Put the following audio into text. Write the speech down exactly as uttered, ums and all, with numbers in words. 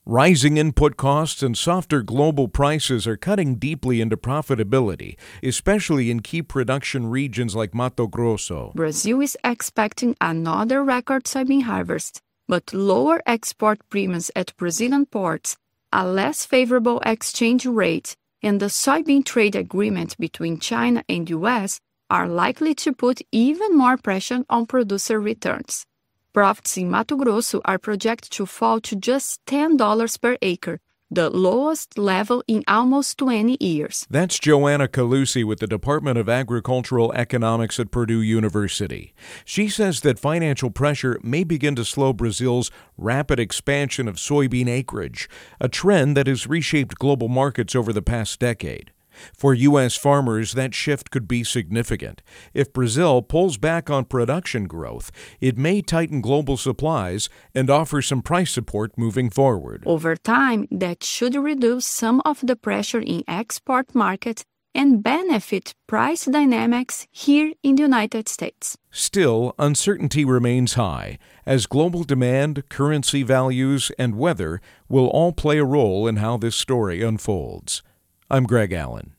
Rising input costs and softer global prices are cutting deeply into profitability, especially in key production regions like Mato Grosso. Brazil is expecting another record soybean harvest, but lower export premiums at Brazilian ports, a less favorable exchange rate, and the soybean trade agreement between China and U S are likely to put even more pressure on producer returns. Profits in Mato Grosso are projected to fall to just ten dollars per acre, the lowest level in almost twenty years. That's Joanna Calusi with the Department of Agricultural Economics at Purdue University. She says that financial pressure may begin to slow Brazil's rapid expansion of soybean acreage, a trend that has reshaped global markets over the past decade. For U S farmers, that shift could be significant. If Brazil pulls back on production growth, it may tighten global supplies and offer some price support moving forward. Over time, that should reduce some of the pressure in export markets and benefit price dynamics here in the United States. Still, uncertainty remains high, as global demand, currency values, and weather will all play a role in how this story unfolds. I'm Greg Allen.